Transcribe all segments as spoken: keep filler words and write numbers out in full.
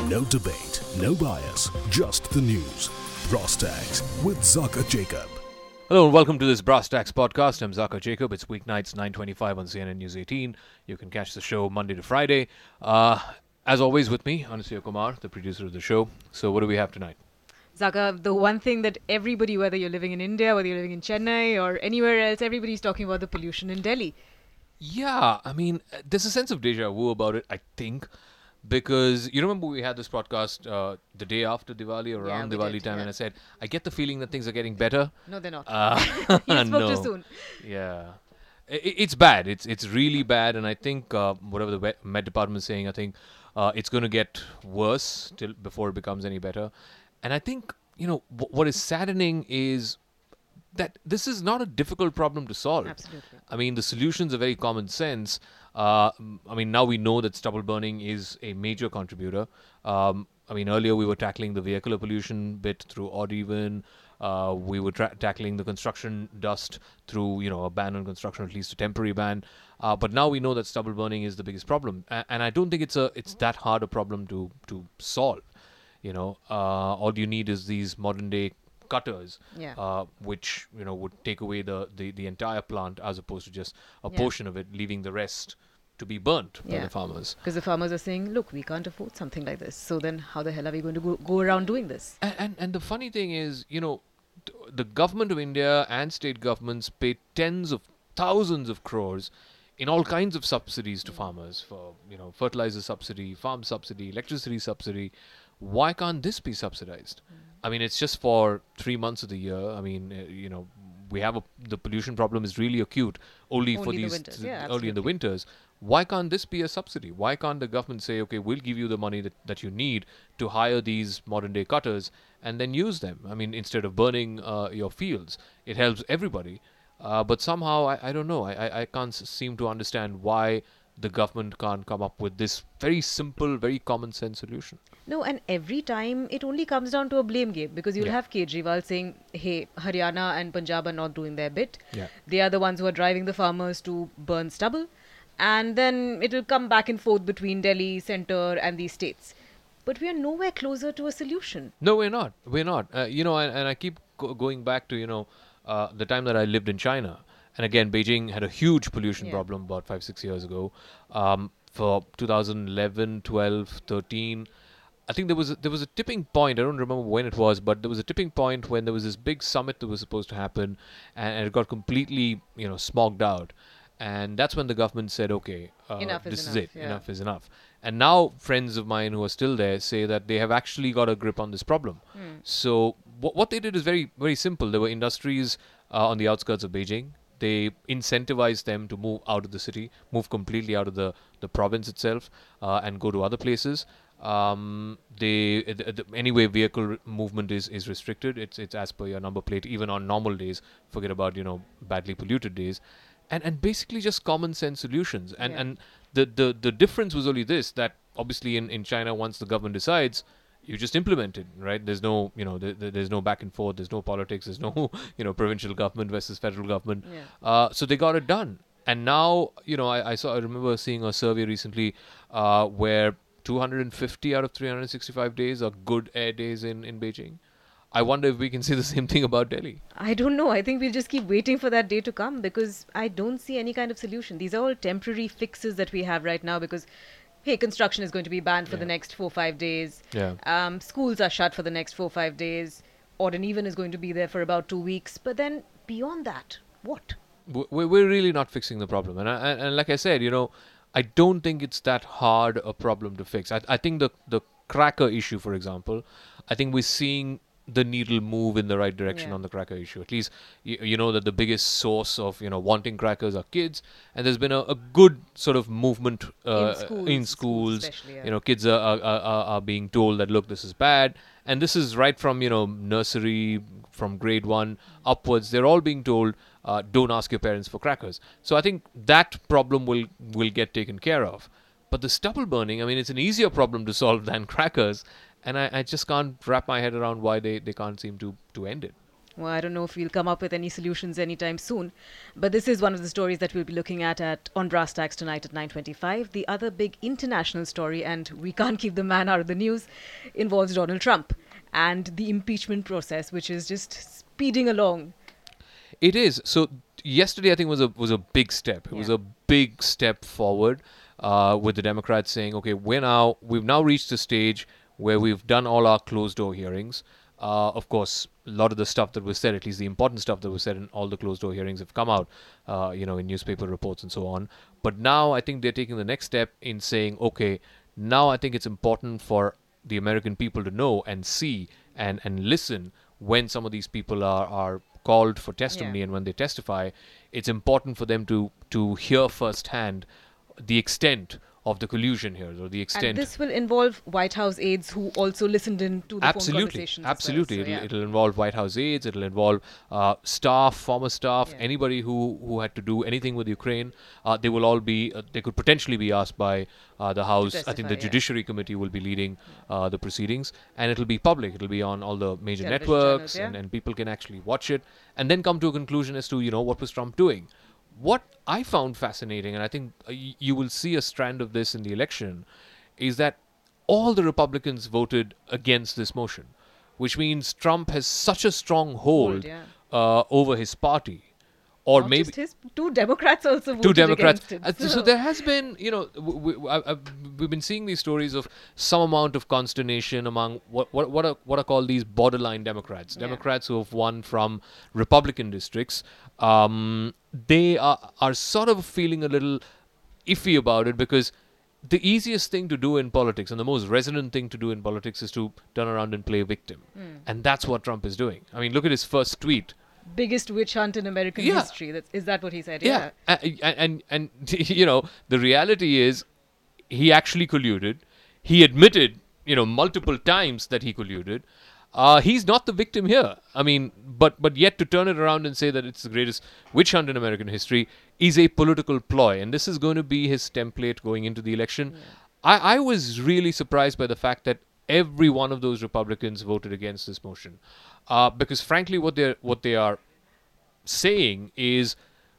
No debate, no bias, just the news. Brass Tags with Zaka Jacob. Hello and welcome to this Brass Tacks podcast. I'm Zaka Jacob. It's weeknights nine twenty-five on C N N News eighteen. You can catch the show Monday to Friday. Uh, as always with me, Anusya Kumar, the producer of the show. So what do we have tonight? Zaka, the one thing that everybody, whether you're living in India, whether you're living in Chennai or anywhere else, everybody's talking about the pollution in Delhi. Yeah, I mean, there's a sense of deja vu about it, I think. Because you remember we had this podcast uh, the day after Diwali or Yeah, around we Diwali did, time, yeah. and I said, I get the feeling that things are getting better. No, they're not. Uh, You spoke no. too soon. Yeah. I- I- It's bad. It's it's really bad, and I think uh, whatever the Met- Met Department is saying, I think uh, it's going to get worse till before it becomes any better. And I think you know w- what is saddening is that this is not a difficult problem to solve. Absolutely. I mean, the solutions are very common sense. Uh, m- I mean, now we know that stubble burning is a major contributor. Um, I mean, earlier we were tackling the vehicular pollution bit through odd even. Uh, we were tra- tackling the construction dust through, you know, a ban on construction, or at least a temporary ban. Uh, but now we know that stubble burning is the biggest problem, a- and I don't think it's a it's that hard a problem to to solve. You know, uh, all you need is these modern day cutters, Yeah. uh, which you know would take away the, the, the entire plant as opposed to just a Yeah. portion of it, leaving the rest to be burnt by Yeah. the farmers. Because the farmers are saying, look, we can't afford something like this. So then how the hell are we going to go, go around doing this? And, and and the funny thing is, you know, t- the government of India and state governments pay tens of thousands of crores in all kinds of subsidies to farmers for you know fertilizer subsidy, farm subsidy, electricity subsidy. Why can't this be subsidized? I mean, it's just for three months of the year. I mean, uh, you know, we have a the pollution problem is really acute only, for Only the these winters, th- yeah, early in the absolutely. winters. Why can't this be a subsidy? Why can't the government say, okay, we'll give you the money that, that you need to hire these modern day cutters and then use them? I mean, instead of burning uh, your fields, it helps everybody. Uh, but somehow, I, I don't know. I, I, I can't s- seem to understand why the government can't come up with this very simple, very common sense solution. No, and every time it only comes down to a blame game because you'll Yeah. have Kejriwal saying, hey, Haryana and Punjab are not doing their bit. Yeah. They are the ones who are driving the farmers to burn stubble. And then it'll come back and forth between Delhi, centre, and these states. But we are nowhere closer to a solution. No, we're not. We're not. Uh, you know, and, and I keep go- going back to, you know, uh, the time that I lived in China. And again, Beijing had a huge pollution Yeah. problem about five, six years ago. Um, for two thousand eleven, twelve, thirteen, I think there was a, there was a tipping point. I don't remember when it was, but there was a tipping point when there was this big summit that was supposed to happen, and, and it got completely, you know, smogged out. And that's when the government said, okay, uh, Enough is this is enough, it. yeah. Enough is enough. And now friends of mine who are still there say that they have actually got a grip on this problem. So wh- what they did is very, very simple. There were industries uh, on the outskirts of Beijing. They incentivized them to move out of the city, move completely out of the, the province itself, uh, and go to other places. Um, they uh, th- th- anyway, vehicle r- movement is, is restricted. It's it's as per your number plate, even on normal days. Forget about you know badly polluted days, and and basically just common sense solutions. And Yeah. and the, the the difference was only this, that obviously in, in China, once the government decides, you just implement it, right? There's no, you know, th- th- there's no back and forth. There's no politics. There's no, you know, provincial government versus federal government. Yeah. Uh, so they got it done. And now, you know, I, I saw, I remember seeing a survey recently uh, where two hundred fifty out of three hundred sixty-five days are good air days in, in Beijing. I wonder if we can say the same thing about Delhi. I don't know. I think we'll just keep waiting for that day to come because I don't see any kind of solution. These are all temporary fixes that we have right now because, hey, construction is going to be banned for Yeah. the next four, five days. Yeah. Um, schools are shut for the next four, five days. Odd and even is going to be there for about two weeks. But then beyond that, what? W- We're we're really not fixing the problem. And, I, and and like I said, you know, I don't think it's that hard a problem to fix. I, I think the, the cracker issue, for example, I think we're seeing the needle move in the right direction Yeah. on the cracker issue. At least you, you know that the biggest source of you know wanting crackers are kids, and there's been a, a good sort of movement uh, schools, in schools schools. especially, yeah. You know, kids are, are are are being told that look, this is bad, and this is right from you know nursery, from grade one upwards. They're all being told uh, don't ask your parents for crackers. So I think that problem will will get taken care of. But the stubble burning, I mean, it's an easier problem to solve than crackers. And I, I just can't wrap my head around why they, they can't seem to, to end it. Well, I don't know if we'll come up with any solutions anytime soon, but this is one of the stories that we'll be looking at at on Brass Tacks tonight at nine twenty-five. The other big international story, and we can't keep the man out of the news, involves Donald Trump and the impeachment process, which is just speeding along. It is. So yesterday, I think was a was a big step. It Yeah. was a big step forward uh, with the Democrats saying, "Okay, we're now we've now reached a stage where we've done all our closed door hearings." Uh, of course, a lot of the stuff that was said, at least the important stuff that was said in all the closed door hearings, have come out, uh, you know, in newspaper reports and so on. But now I think they're taking the next step in saying, "Okay, now I think it's important for the American people to know and see and and listen when some of these people are are." called for testimony Yeah. and when they testify, it's important for them to to hear firsthand the extent of the collusion here, or the extent. And this will involve White House aides who also listened in to the phone Absolutely, conversations. as well. absolutely. So, it'll, yeah. it'll involve White House aides. It'll involve uh, staff, former staff, Yeah. anybody who, who had to do anything with Ukraine. Uh, they will all be. Uh, they could potentially be asked by uh, the House. I think testify, the yeah. Judiciary Committee will be leading uh, the proceedings, and it'll be public. It'll be on all the major Television networks, channels, yeah. and, and people can actually watch it, and then come to a conclusion as to you know what was Trump doing. What I found fascinating, and I think uh, y- you will see a strand of this in the election, is that all the Republicans voted against this motion, which means Trump has such a strong hold Hold, yeah. uh, over his party, or Not maybe just his, two Democrats also voted two Democrats. against it. Uh, so there has been, you know, w- w- I- I've- we've been seeing these stories of some amount of consternation among what what what are what are called these borderline Democrats, Yeah. Democrats who have won from Republican districts. Um, they are are sort of feeling a little iffy about it because the easiest thing to do in politics and the most resonant thing to do in politics is to turn around and play victim, and that's what Trump is doing. I mean, look at his first tweet. Biggest witch hunt in American Yeah. history. That's, is that what he said? Yeah, A- a- and, and and you know the reality is he actually colluded. He admitted, you know, multiple times that he colluded. Uh, he's not the victim here. I mean, but but yet to turn it around and say that it's the greatest witch hunt in American history is a political ploy, and this is going to be his template going into the election. I, I was really surprised by the fact that every one of those Republicans voted against this motion, uh, because frankly, what they what they are saying is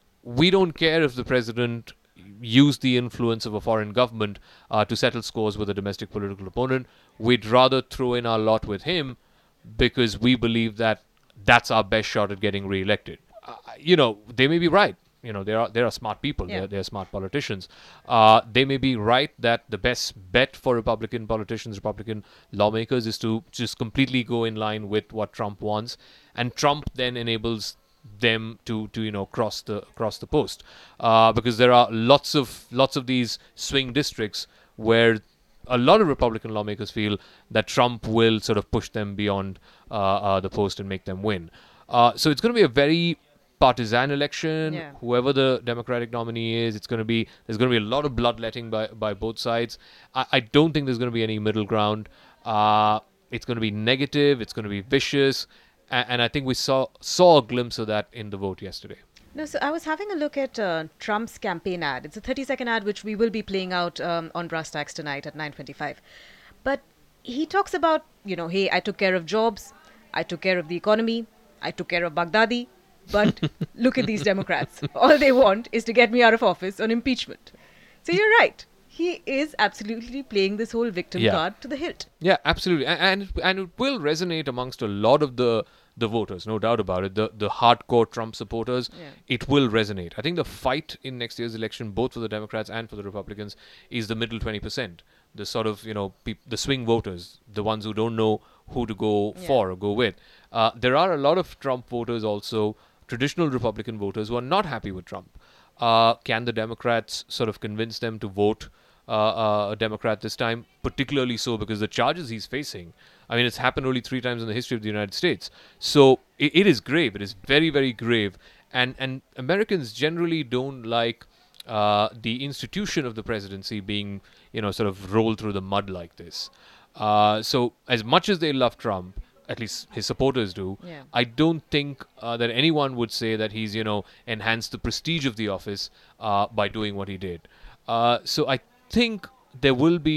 we don't care if the president used the influence of a foreign government uh, to settle scores with a domestic political opponent. We'd rather throw in our lot with him because we believe that that's our best shot at getting re-elected. Uh, you know, they may be right. You know, there are there are smart people. Yeah. They're, they're smart politicians. Uh, they may be right that the best bet for Republican politicians, Republican lawmakers, is to just completely go in line with what Trump wants, and Trump then enables them to to you know cross the cross the post, uh, because there are lots of lots of these swing districts where a lot of Republican lawmakers feel that Trump will sort of push them beyond uh, uh, the post and make them win. Uh, so it's going to be a very partisan election. Yeah. Whoever the Democratic nominee is, it's going to be there's going to be a lot of bloodletting by by both sides. I, I don't think there's going to be any middle ground. Uh, it's going to be negative. It's going to be vicious, and, and I think we saw saw a glimpse of that in the vote yesterday. No, so I was having a look at uh, Trump's campaign ad. It's a thirty-second ad which we will be playing out um, on Brass Tacks tonight at nine twenty-five. But he talks about, you know, hey, I took care of jobs, I took care of the economy, I took care of Baghdadi. But look at these Democrats. All they want is to get me out of office on impeachment. So you're right. He is absolutely playing this whole victim Yeah. card to the hilt. Yeah, absolutely, and and it, and it will resonate amongst a lot of the the voters, no doubt about it. The the hardcore Trump supporters, Yeah. it will resonate. I think the fight in next year's election, both for the Democrats and for the Republicans, is the middle twenty percent. The sort of you know peop- the swing voters, the ones who don't know who to go Yeah. for or go with. Uh, there are a lot of Trump voters also, traditional Republican voters who are not happy with Trump. Uh, can the Democrats sort of convince them to vote uh, uh, a Democrat this time? Particularly so because the charges he's facing, I mean, it's happened only three times in the history of the United States. So it, it is grave. It is very, very grave. And and Americans generally don't like uh, the institution of the presidency being, you know, sort of rolled through the mud like this. Uh, so as much as they love Trump, at least his supporters do, Yeah. I don't think uh, that anyone would say that he's, you know, enhanced the prestige of the office uh, by doing what he did. Uh, so I think there will be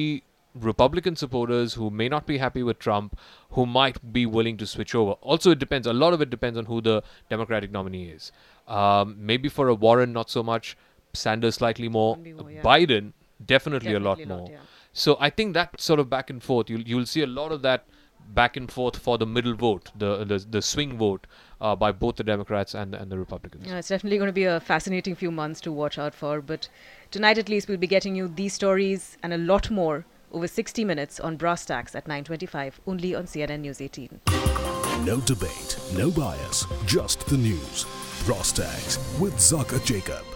Republican supporters who may not be happy with Trump, who might be willing to switch over. Also, it depends. A lot of it depends on who the Democratic nominee is. Um, maybe for a Warren, not so much. Sanders, slightly more. Maybe more, yeah. Biden, definitely, Definitely a lot a lot, more. yeah. So I think that sort of back and forth, you'll you'll see a lot of that back and forth for the middle vote, the the, the swing vote uh, by both the Democrats and and the Republicans. Yeah, it's definitely going to be a fascinating few months to watch out for. But tonight, at least, we'll be getting you these stories and a lot more over sixty minutes on Brass Tacks at nine twenty-five, only on C N N News eighteen. No debate, no bias, just the news. Brass Tags with Zaka Jacob.